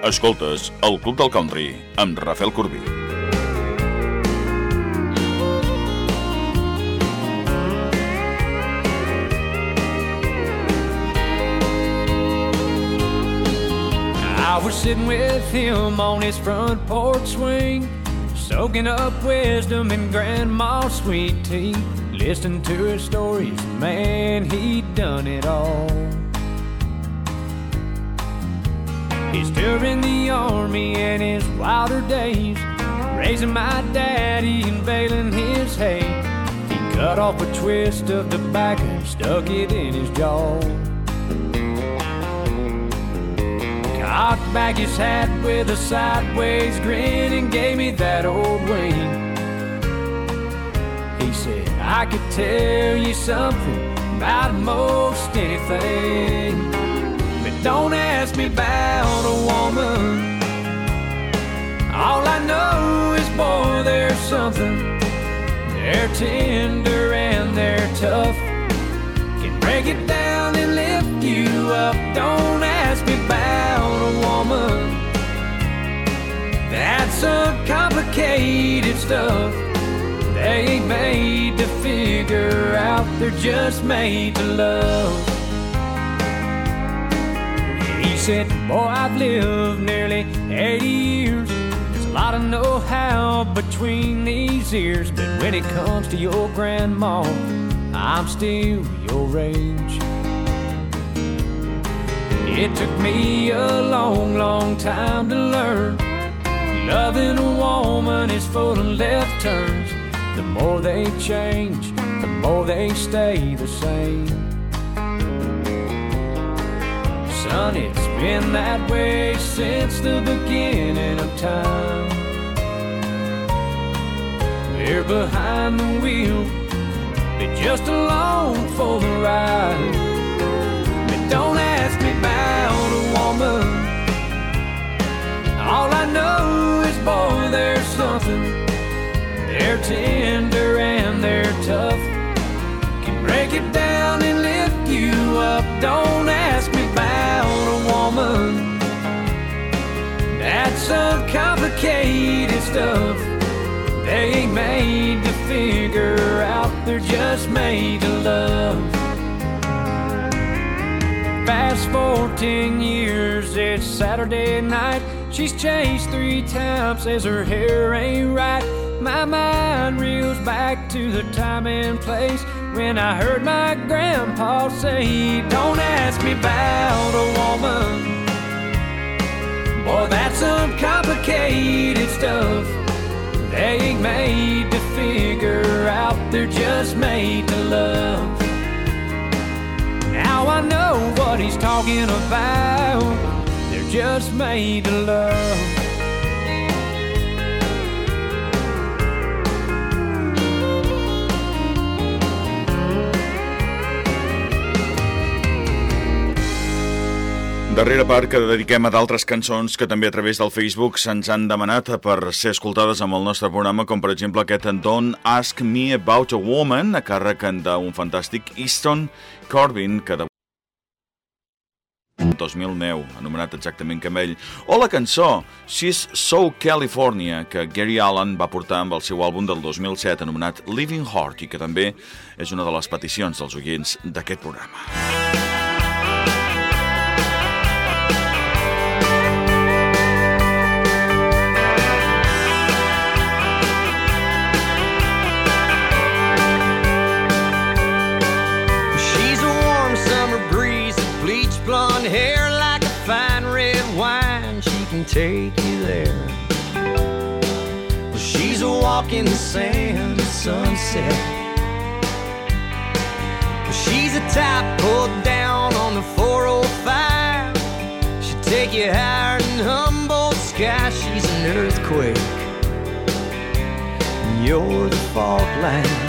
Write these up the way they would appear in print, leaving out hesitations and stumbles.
Escoltes el Club del Country amb Rafael Corbí. I was sitting with him on his front porch swing, soaking up wisdom in Grandma's sweet tea, listening to her stories, man, he'd done it all. He's still in the army in his wilder days, raising my daddy and baling his hay. He cut off a twist of tobacco and stuck it in his jaw. Cocked back his hat with a sideways grin and gave me that old wink. He said, I could tell you something about most anything, but don't ask me about a woman. All I know is, boy, there's something. They're tender and they're tough, can break it down and lift you up. Don't ask me about a woman. That's some complicated stuff. They ain't made to figure out, they're just made to love. He said, boy, I've lived nearly 80 years. There's a lot of know-how between these ears, but when it comes to your grandma, I'm still your age. It took me a long, long time to learn. Loving a woman is full of left turns. The more they change, the more they stay the same. Son, it's been that way since the beginning of time. We're behind the wheel, but just along for the ride. But don't ask me about a woman. All I know is, boy, there's something. They're tender and they're tough, can break it down and lift you up. Don't ask me about a woman. That's some complicated stuff. They ain't made to figure out, they're just made to love. Fast forward 10 years, it's Saturday night. She's chased 3 times, says her hair ain't right. My mind reels back to the time and place when I heard my grandpa say, don't ask me about a woman. Boy, that's some complicated stuff. They ain't made to figure out, they're just made to love. Now I know what he's talking about. They're just made to love. Darrera part que dediquem a d'altres cançons que també a través del Facebook se'ns han demanat per ser escoltades amb el nostre programa, com per exemple aquest Don't Ask Me About a Woman, a càrrec d'un fantàstic Easton Corbin, que de 2009, anomenat exactament com ell, o la cançó She's So California, que Gary Allan va portar amb el seu àlbum del 2007 anomenat Living Heart, i que també és una de les peticions dels oients d'aquest programa. Blonde hair like a fine red wine, she can take you there. Well, she's a walk in the sand at sunset. Well, she's a type pulled down on the 405. She'll take you higher than Humboldt sky. She's an earthquake, and you're the fault line.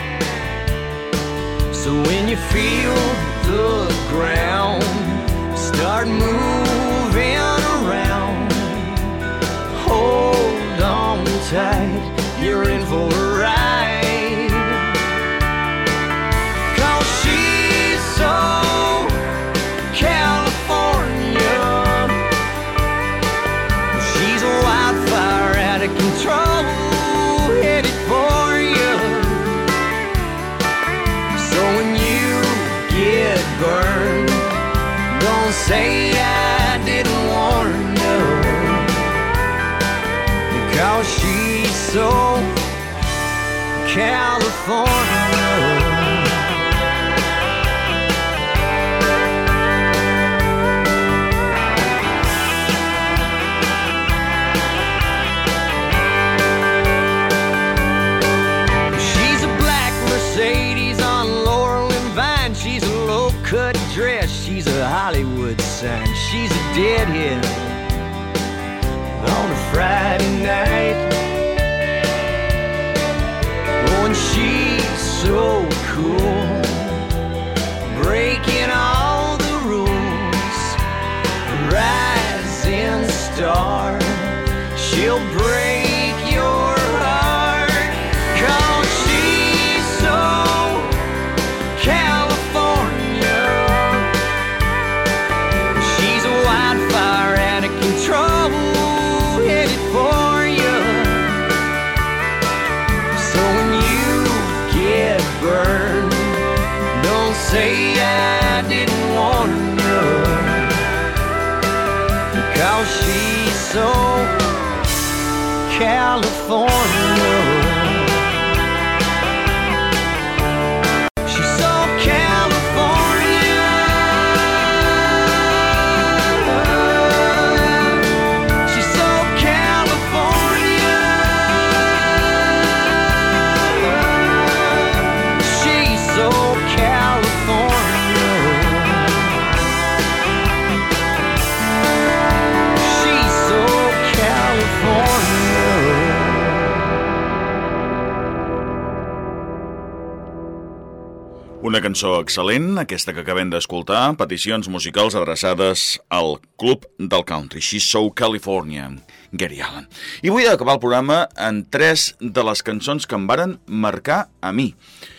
So when you feel the ground start moving around, hold on tight, you're in for a ride. 'Cause she's so California, say I didn't warn you, 'cause she's so California. Mercedes on Laurel and Vine. She's a low-cut dress. She's a Hollywood sign. She's a deadhead on a Friday night. Oh, and she's so cool, breaking all the rules. Rising star, she'll break your heart, 'cause she's so California. She's a wildfire out of control, headed for you. So when you get burned, don't say I didn't warn you, 'cause she's so California. Una cançó excel·lent, aquesta que acabem d'escoltar, peticions musicals adreçades al Club del Country, She's So California, Gary Allan. I vull acabar el programa en 3 de les cançons que em varen marcar a mi.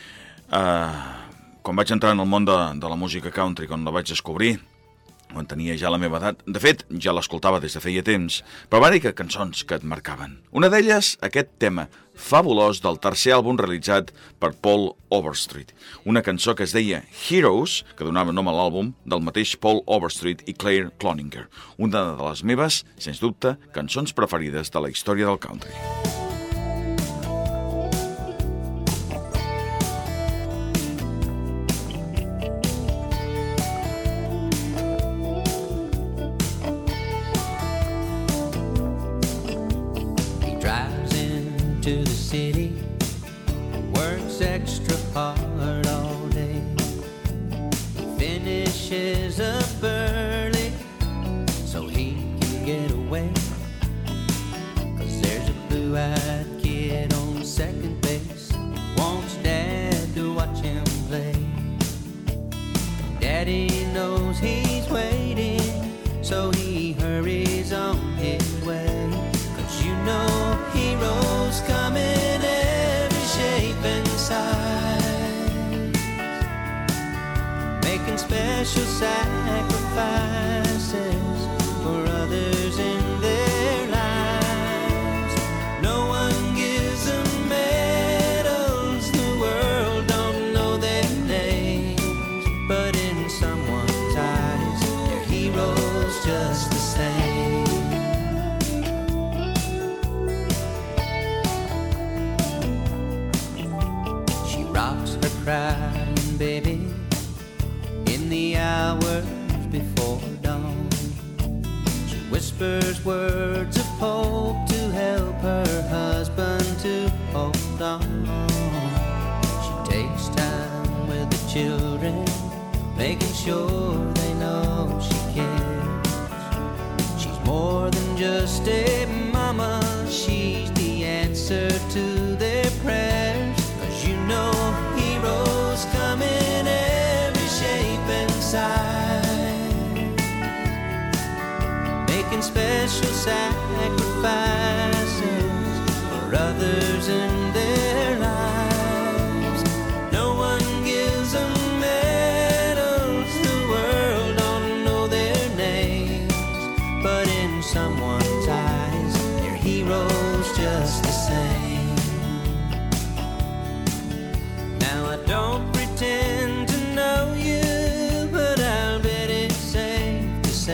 Quan vaig entrar en el món de la música country, quan la vaig descobrir, quan tenia ja la meva edat, de fet, ja l'escoltava des de feia temps, però va dir que cançons que et marcaven. Una d'elles, aquest tema fabulós del tercer àlbum realitzat per Paul Overstreet. Una cançó que es deia Heroes, que donava nom a l'àlbum, del mateix Paul Overstreet i Claire Cloninger. Una de les meves, sens dubte, cançons preferides de la història del country. To the city, works extra hard all day, finishes up early so he can get away, 'cause there's a blue-eyed kid on second base, wants Dad to watch him play. Daddy knows he's waiting, so he hurries on his way, 'cause you know heroes come in every shape and size, making special sacrifices for others in their lives. No one gives them medals, the world don't know their names, but in someone's eyes, they're heroes just the same. Crying baby in the hours before dawn. She whispers words of hope to help her husband to hold on. She takes time with the children, making sure they know she cares. She's more than just a mama, she's the answer to their prayers, 'cause you know heroes come in every shape and size, making special sacrifices for others in their lives. No one gives them medals, the world don't know their names, but in someone's eyes, they're heroes just the same. I don't pretend to know you, but I'll bet it's safe to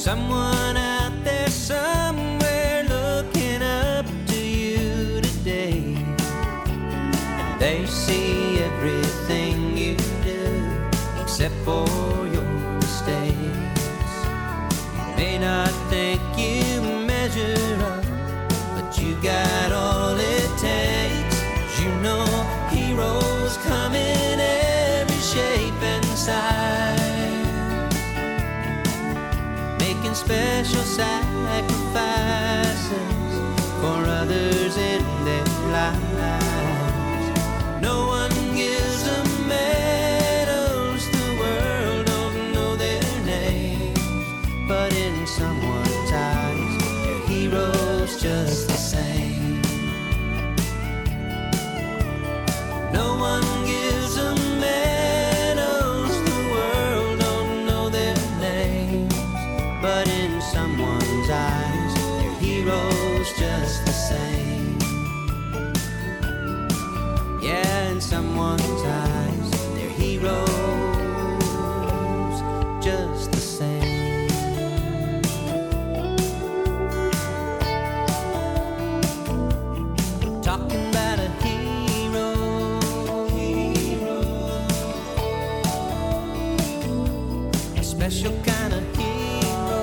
someone out there somewhere looking up to you today, and they see everything you do except for your mistakes. You may not think you measure up, but you got all it takes. 'Cause you know heroes come in every shape and size, making special sacrifices for others in their lives. No one gives them medals, the world don't know their names, but in someone's eyes, they're heroes just the same. No one gives them medals, the world don't know their names, but in someone's eyes, they're heroes just the same. Yeah, in someone's eyes, they're heroes just the same. Talking about a hero, a special kind of hero,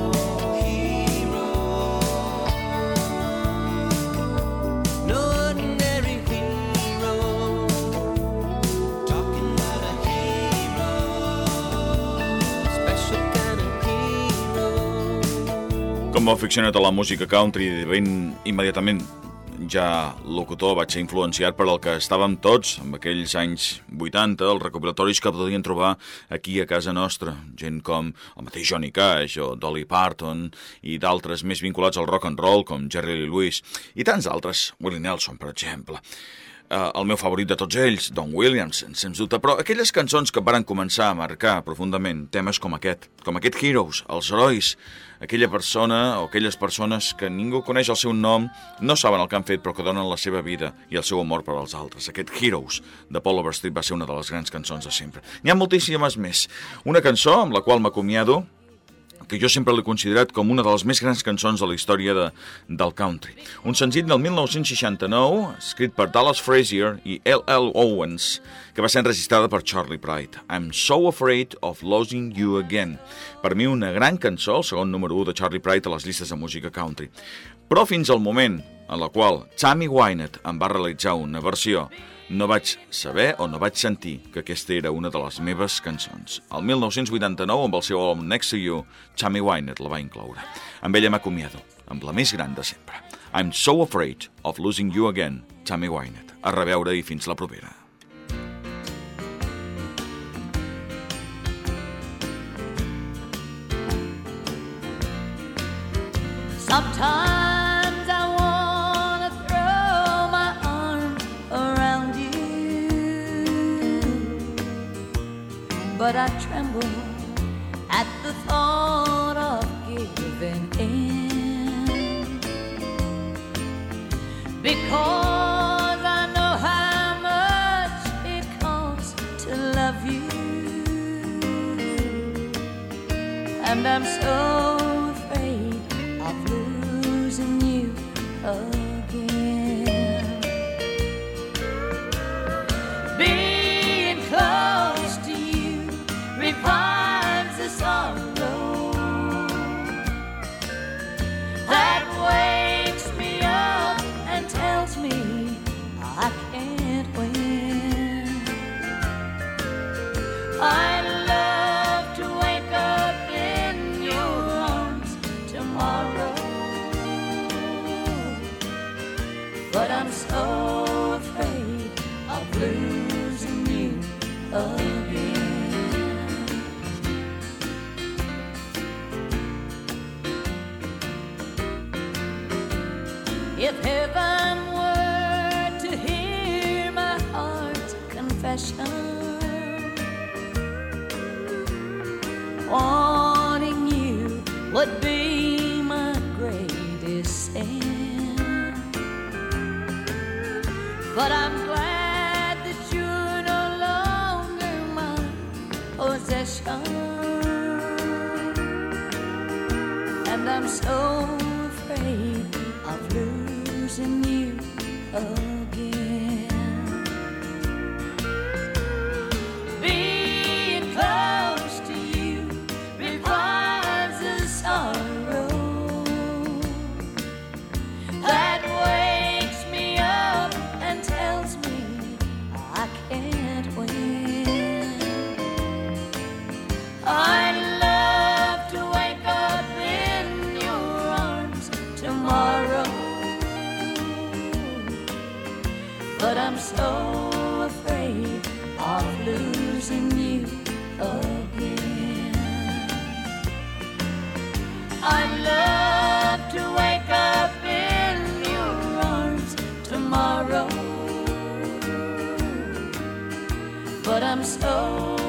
no ordinary hero. Talking about a hero, special kind of hero. Com a aficionat a la música country, ben immediatament ja locutor, vaig ser influenciat per el que estàvem tots en aquells anys 80, els recopilatoris que podien trobar aquí a casa nostra, gent com el mateix Johnny Cash o Dolly Parton i d'altres més vinculats al rock and roll com Jerry Lee Lewis i tants altres, Willie Nelson per exemple. El meu favorit de tots ells, Don Williams, sens dubte, però aquelles cançons que varen començar a marcar profundament temes com aquest Heroes, els herois, aquella persona o aquelles persones que ningú coneix el seu nom, no saben el que han fet, però que donen la seva vida i el seu amor per als altres. Aquest Heroes de Paul Overstreet va ser una de les grans cançons de sempre. N'hi ha moltíssimes més. Una cançó amb la qual m'acomiado, que jo sempre l'he considerat com una de les més grans cançons de la història del country. Un senzill del 1969, escrit per Dallas Frazier i L.L. Owens, que va ser enregistrada per Charlie Pride. I'm so afraid of losing you again. Per mi una gran cançó, el segon número 1 de Charlie Pride a les llistes de música country. Però fins al moment en la qual Tammy Wynette en va realitzar una versió, no vaig saber o no vaig sentir que aquesta era una de les meves cançons. El 1989, amb el seu àlbum Next to You, Tammy Wynette la va incloure. Amb ella m'acomiado, amb la més gran de sempre. I'm so afraid of losing you again, Tammy Wynette. A reveure i fins la propera. Sometimes I wanna throw my arms around you, but I tremble at the thought of giving in, because I know how much it costs to love you, and I'm so afraid of losing you again. Being close to you revives the sorrow that wakes me up and tells me I can't win. I love to wake up in your arms tomorrow, but I'm so afraid of losing you again. If heaven were to hear my heart's confession, wanting you would be my greatest sin. But I'm glad that you're no longer my possession. And I'm so afraid of losing you again. Being close to you requires a sorrow that wakes me up and tells me I can't win. I'd love to wake up in your arms tomorrow, but I'm so afraid of losing you again. I'd love to wake up in your arms tomorrow, but I'm so